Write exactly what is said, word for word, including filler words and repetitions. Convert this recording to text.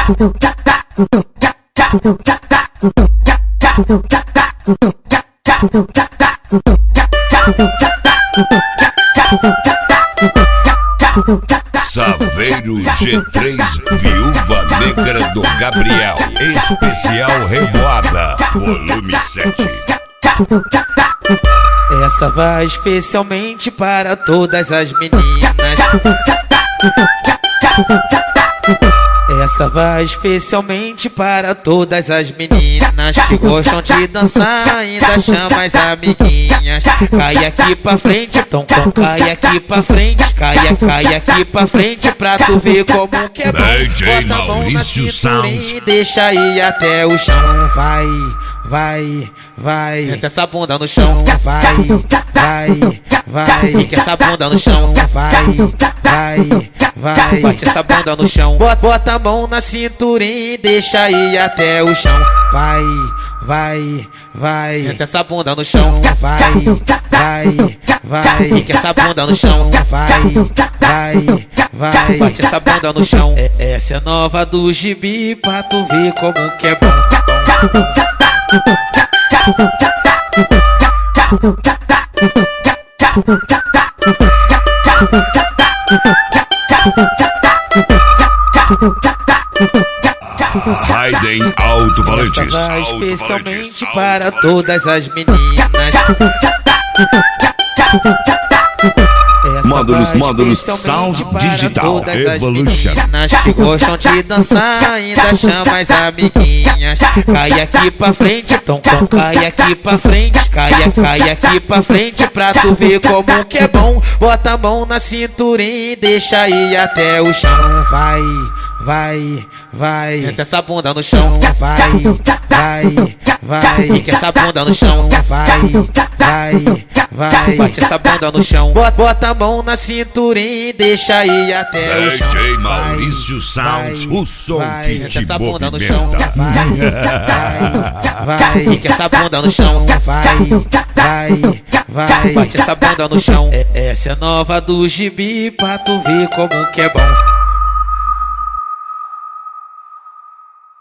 Saveiro G três, Viúva Negra do Gabriel, especial Revoada, volume sete. Essa vai especialmente para todas as meninas. Essa vai especialmente para todas as meninas que gostam de dançar, ainda chama as amiguinhas. Cai aqui pra frente, tom, tom, cai aqui pra frente, cai, cai aqui pra frente pra tu ver como que é bom. D J Bota a mão na Maurício cintura e Sound. deixa ir até o chão. Vai, vai, vai, senta essa bunda no chão. Vai, vai, vai, fica essa bunda no chão. Vai, vai, vai, bate essa bunda no chão. Bota, bota a mão na cintura e deixa ir até o chão. Vai, vai, vai, senta essa bunda no chão. Vai, vai, vai, fica essa bunda no chão. Vai, vai, vai, bate essa bunda no chão. É, essa é nova do gibi pra tu ver como que é bom. Raiden Alto-Falantes. Essa vai especialmente para todas as meninas. Essa Módulos, vai módulos, especialmente Sound para Digital, todas as Evolution. meninas que gostam de dançar, ainda chama as amiguinhas. Cai aqui pra frente, tom, tom, cai aqui pra frente, cai, cai aqui pra frente pra tu ver como que é bom. Bota a mão na cintura e deixa ir até o chão. Vai, vai, vai, senta essa bunda no chão. Vai, vai, vai, fica essa bunda no chão. Vai, vai, vai, bate essa bunda no chão. Bota, bota a mão na cintura e deixa ir até o chão. D J Maurício Sound, o som que te essa bunda no chão. movimenta. Vai, vai, fica essa bunda no chão. Vai, vai, vai, bate essa bunda no chão. É, essa é nova do gibi pra tu ver como que é bom.